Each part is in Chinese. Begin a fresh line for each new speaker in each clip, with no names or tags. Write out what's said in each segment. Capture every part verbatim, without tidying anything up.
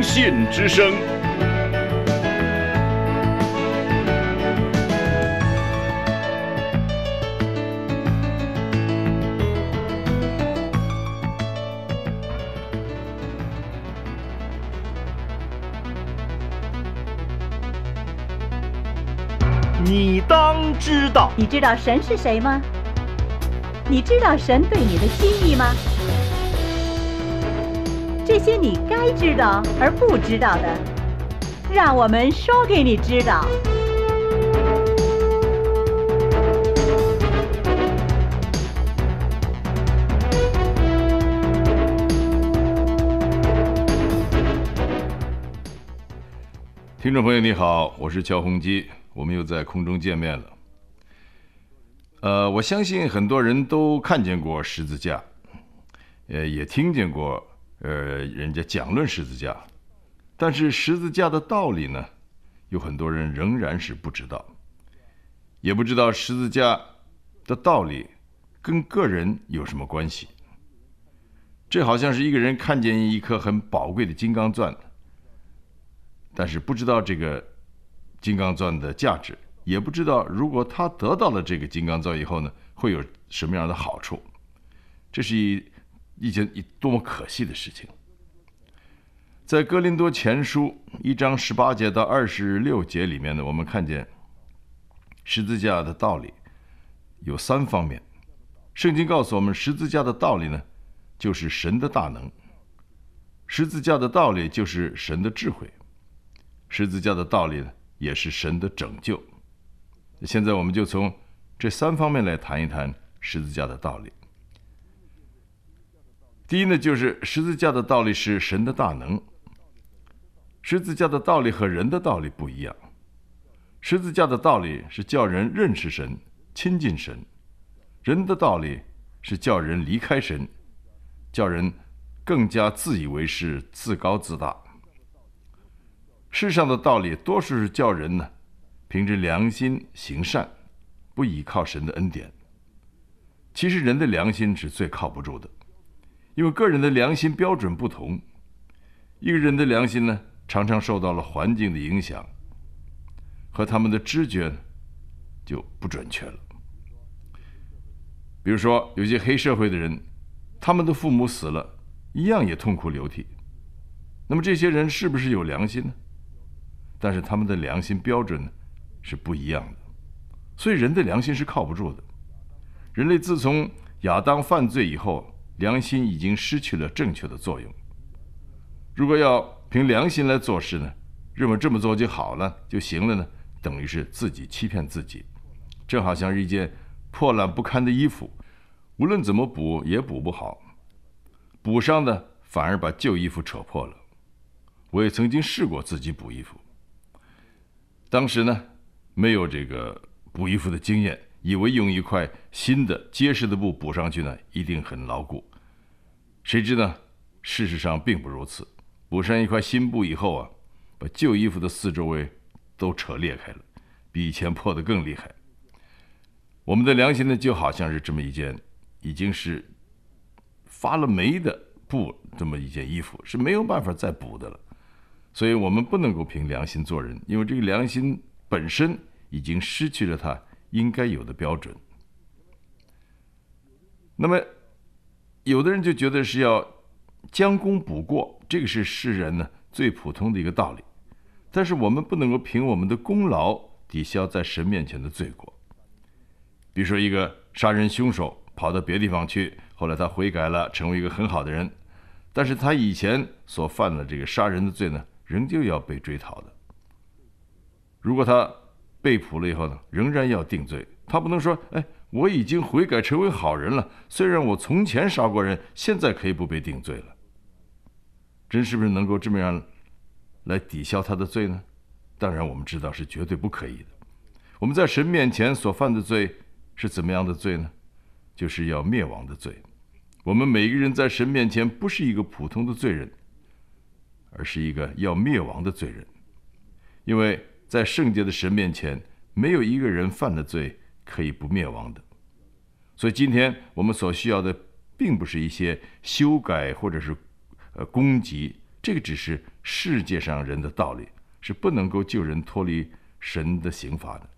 奉献之声。你当知道。
你知道神是谁吗？你知道神对你的心意吗？这些你该知道而不知道的，让我们说给你知道。
听众朋友你好，我是乔宏基，我们又在空中见面了。呃，我相信很多人都看见过十字架，呃，也听见过呃人家讲论十字架，但是十字架的道理呢，有很多人仍然是不知道，也不知道十字架的道理跟个人有什么关系。这好像是一个人看见一颗很宝贵的金刚钻，但是不知道这个金刚钻的价值，也不知道如果他得到了这个金刚钻以后呢，会有什么样的好处。这是一一件多么可惜的事情。在哥林多前书一章十八节到二十六节里面呢，我们看见十字架的道理有三方面。圣经告诉我们，十字架的道理呢，就是神的大能；十字架的道理就是神的智慧；十字架的道理呢，也是神的拯救。现在我们就从这三方面来谈一谈十字架的道理。第一呢，就是十字架的道理是神的大能。十字架的道理和人的道理不一样。十字架的道理是叫人认识神、亲近神；人的道理是叫人离开神，叫人更加自以为是、自高自大。世上的道理多数是叫人呢，凭着良心行善，不依靠神的恩典。其实人的良心是最靠不住的，因为个人的良心标准不同。一个人的良心呢，常常受到了环境的影响，和他们的知觉就不准确了。比如说，有些黑社会的人，他们的父母死了，一样也痛哭流涕。那么这些人是不是有良心呢？但是他们的良心标准是不一样的，所以人的良心是靠不住的。人类自从亚当犯罪以后，良心已经失去了正确的作用。如果要凭良心来做事呢，认为这么做就好了就行了呢，等于是自己欺骗自己。正好像是一件破烂不堪的衣服，无论怎么补也补不好，补上的反而把旧衣服扯破了。我也曾经试过自己补衣服，当时呢，没有这个补衣服的经验，以为用一块新的结实的布补上去呢，一定很牢固。谁知呢，事实上并不如此。补上一块新布以后啊，把旧衣服的四周围都扯裂开了，比以前破得更厉害。我们的良心呢，就好像是这么一件已经是发了霉的布，这么一件衣服，是没有办法再补的了。所以我们不能够凭良心做人，因为这个良心本身已经失去了它应该有的标准。那么有的人就觉得是要将功补过，这个是世人呢最普通的一个道理。但是我们不能够凭我们的功劳抵消在神面前的罪过。比如说一个杀人凶手跑到别的地方去，后来他悔改了，成为一个很好的人，但是他以前所犯的这个杀人的罪呢，仍旧要被追讨的。如果他被捕了以后呢，仍然要定罪。他不能说，哎，我已经悔改成为好人了，虽然我从前杀过人，现在可以不被定罪了。真是不是能够这么样来抵消他的罪呢？当然我们知道是绝对不可以的。我们在神面前所犯的罪是怎么样的罪呢？就是要灭亡的罪。我们每一个人在神面前不是一个普通的罪人，而是一个要灭亡的罪人。因为在圣洁的神面前，没有一个人犯的罪可以不灭亡的。所以今天我们所需要的并不是一些修改或者是呃攻击这个只是世界上人的道理，是不能够救人脱离神的刑罚的。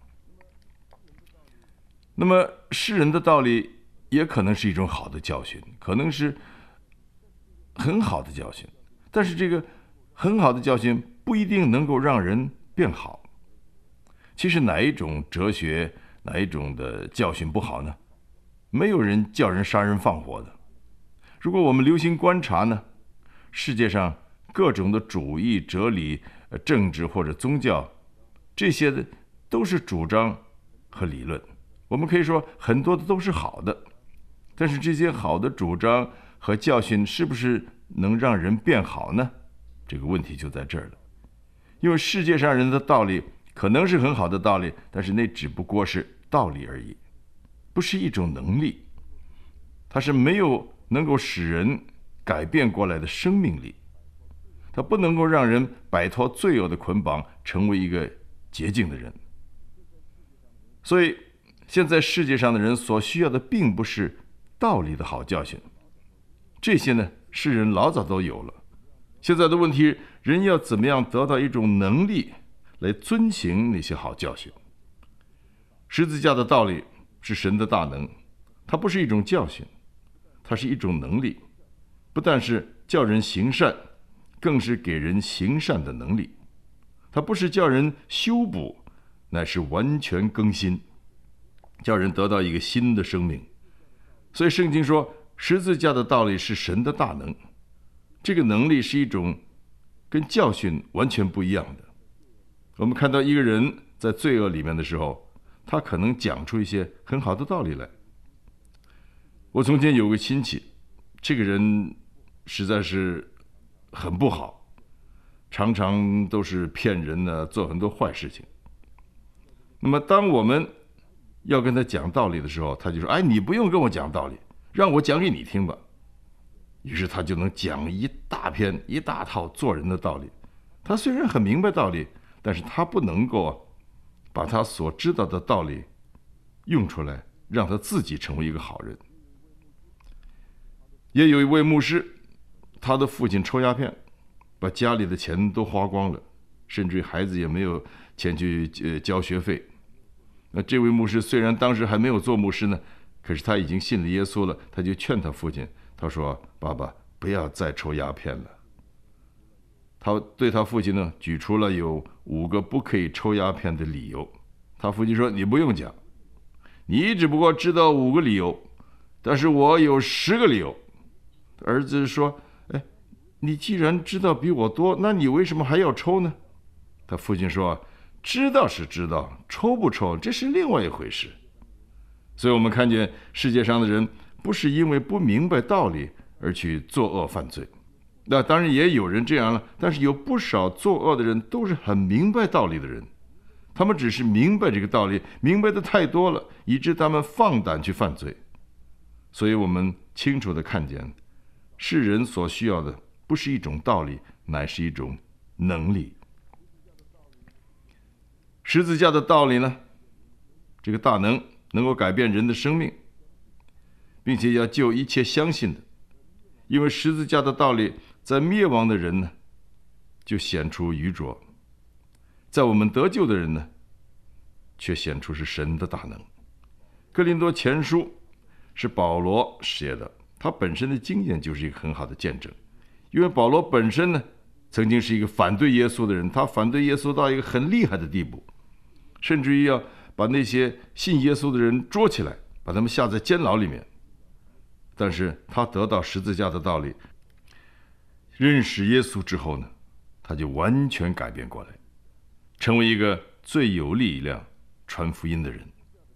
那么世人的道理也可能是一种好的教训，可能是很好的教训，但是这个很好的教训不一定能够让人变好。其实哪一种哲学，哪一种的教训不好呢？没有人叫人杀人放火的。如果我们留心观察呢，世界上各种的主义、哲理、政治或者宗教，这些的都是主张和理论。我们可以说很多的都是好的，但是这些好的主张和教训是不是能让人变好呢？这个问题就在这儿了。因为世界上人的道理可能是很好的道理，但是那只不过是道理而已，不是一种能力，它是没有能够使人改变过来的生命力，它不能够让人摆脱罪恶的捆绑，成为一个洁净的人。所以现在世界上的人所需要的并不是道理的好教训，这些呢世人老早都有了。现在的问题，人要怎么样得到一种能力来遵行那些好教训？十字架的道理是神的大能，它不是一种教训，它是一种能力，不但是叫人行善，更是给人行善的能力。它不是叫人修补，乃是完全更新，叫人得到一个新的生命。所以圣经说，十字架的道理是神的大能，这个能力是一种跟教训完全不一样的。我们看到一个人在罪恶里面的时候，他可能讲出一些很好的道理来。我从前有个亲戚，这个人实在是很不好，常常都是骗人呢，做很多坏事情。那么当我们要跟他讲道理的时候，他就说：“哎，你不用跟我讲道理，让我讲给你听吧。”于是他就能讲一大篇一大套做人的道理。他虽然很明白道理，但是他不能够把他所知道的道理用出来，让他自己成为一个好人。也有一位牧师，他的父亲抽鸦片，把家里的钱都花光了，甚至于孩子也没有钱去呃交学费。那这位牧师虽然当时还没有做牧师呢，可是他已经信了耶稣了，他就劝他父亲，他说：“爸爸，不要再抽鸦片了。”他对他父亲呢举出了有五个不可以抽鸦片的理由。他父亲说：“你不用讲，你只不过知道五个理由，但是我有十个理由。”儿子说：“哎，你既然知道比我多，那你为什么还要抽呢？”他父亲说：“知道是知道，抽不抽这是另外一回事。”所以我们看见世界上的人不是因为不明白道理而去作恶犯罪，那当然也有人这样了，但是有不少作恶的人都是很明白道理的人，他们只是明白这个道理，明白的太多了，以致他们放胆去犯罪。所以我们清楚地看见，世人所需要的不是一种道理，乃是一种能力。十字架的道理呢，这个大能能够改变人的生命，并且要救一切相信的。因为十字架的道理在灭亡的人呢就显出愚拙，在我们得救的人呢却显出是神的大能。哥林多前书是保罗写的，他本身的经验就是一个很好的见证。因为保罗本身呢曾经是一个反对耶稣的人，他反对耶稣到一个很厉害的地步，甚至于要把那些信耶稣的人捉起来，把他们下在监牢里面。但是他得到十字架的道理，认识耶稣之后呢，他就完全改变过来，成为一个最有力量传福音的人。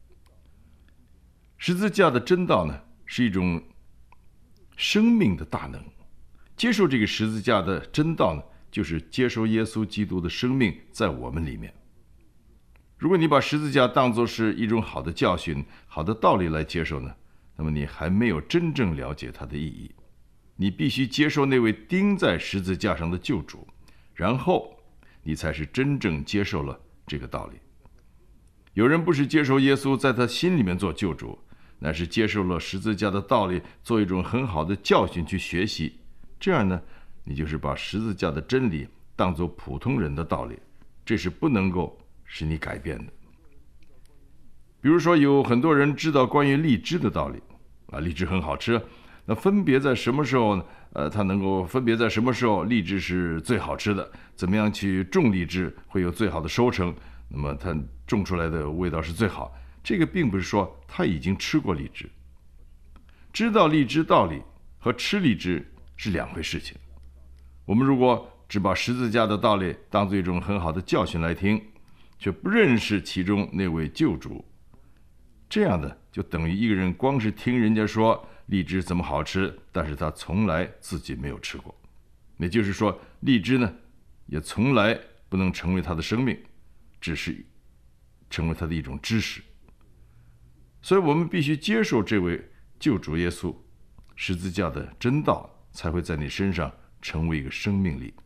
十字架的真道呢，是一种生命的大能。接受这个十字架的真道呢，就是接受耶稣基督的生命在我们里面。如果你把十字架当作是一种好的教训、好的道理来接受呢，那么你还没有真正了解它的意义。你必须接受那位钉在十字架上的救主，然后你才是真正接受了这个道理。有人不是接受耶稣在他心里面做救主，乃是接受了十字架的道理，做一种很好的教训去学习。这样呢， 你就是把十字架的真理当作普通人的道理，这是不能够使你改变的。比如说，有很多人知道关于荔枝的道理啊，荔枝很好吃，那分别在什么时候呢？呃，它能够分别在什么时候荔枝是最好吃的？怎么样去种荔枝会有最好的收成？那么它种出来的味道是最好。这个并不是说他已经吃过荔枝，知道荔枝道理和吃荔枝是两回事情。我们如果只把十字架的道理当作一种很好的教训来听，却不认识其中那位救主，这样的就等于一个人光是听人家说荔枝怎么好吃，但是他从来自己没有吃过。也就是说，荔枝呢，也从来不能成为他的生命，只是成为他的一种知识。所以我们必须接受这位救主耶稣，十字架的真道才会在你身上成为一个生命力。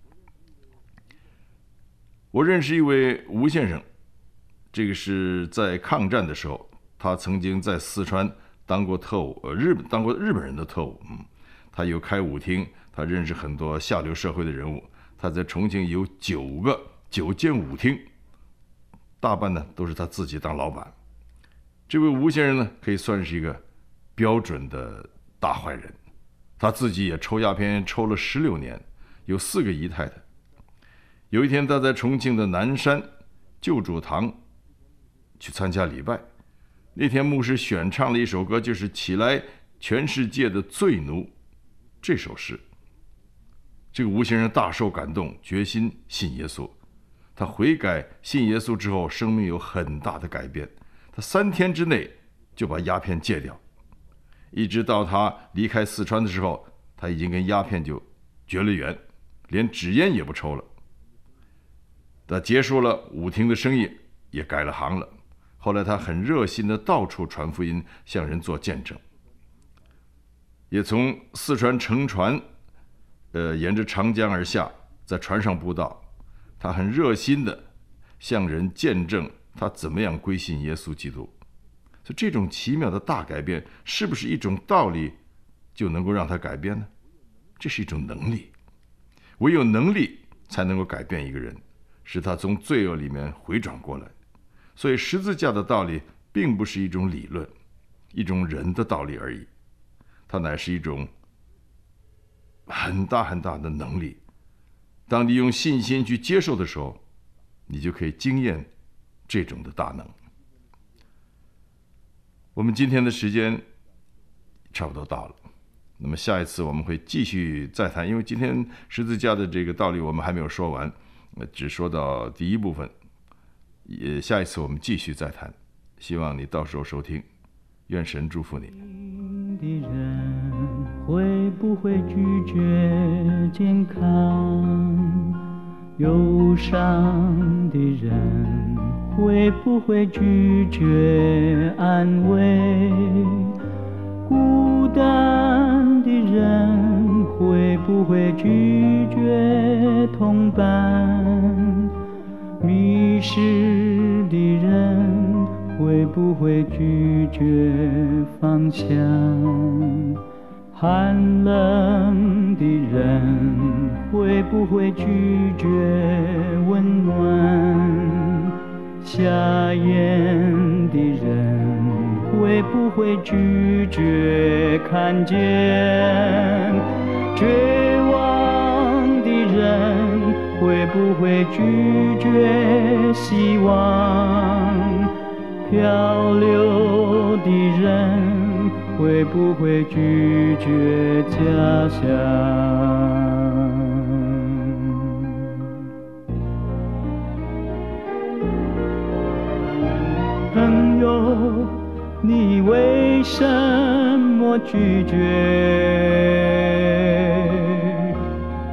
我认识一位吴先生，这个是在抗战的时候，他曾经在四川当过特务，呃，日本当过日本人的特务，嗯，他有开舞厅，他认识很多下流社会的人物。他在重庆有九个九间舞厅，大半呢都是他自己当老板。这位吴先生呢，可以算是一个标准的大坏人，他自己也抽鸦片抽了十六年，有四个姨太太。有一天，他在重庆的南山救主堂去参加礼拜，那天牧师选唱了一首歌，就是《起来，全世界的罪奴》这首诗。这个吴先生大受感动，决心信耶稣。他悔改信耶稣之后，生命有很大的改变。他三天之内就把鸦片戒掉，一直到他离开四川的时候，他已经跟鸦片就绝了缘，连纸烟也不抽了。他结束了舞厅的生意，也改了行了。后来他很热心的到处传福音，向人做见证，也从四川乘船，呃，沿着长江而下，在船上布道。他很热心的向人见证他怎么样归信耶稣基督。所以这种奇妙的大改变，是不是一种道理就能够让他改变呢？这是一种能力，唯有能力才能够改变一个人，使他从罪恶里面回转过来。所以十字架的道理并不是一种理论，一种人的道理而已，它乃是一种很大很大的能力。当你用信心去接受的时候，你就可以经验这种的大能。我们今天的时间差不多到了，那么下一次我们会继续再谈，因为今天十字架的这个道理我们还没有说完，只说到第一部分，也下一次我们继续再谈，希望你到时候收听，愿神祝福你。
的人会不会拒绝健康？忧伤的人会不会拒绝安慰？孤单的人会不会拒绝同伴？迷失的人会不会拒绝方向？寒冷的人会不会拒绝温暖？瞎眼的人会不会拒绝看见？绝望的人会不会拒绝希望？漂流的人会不会拒绝家乡？朋友，你为什么拒绝？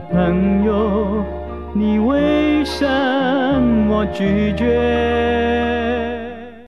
朋友，你为什么拒绝？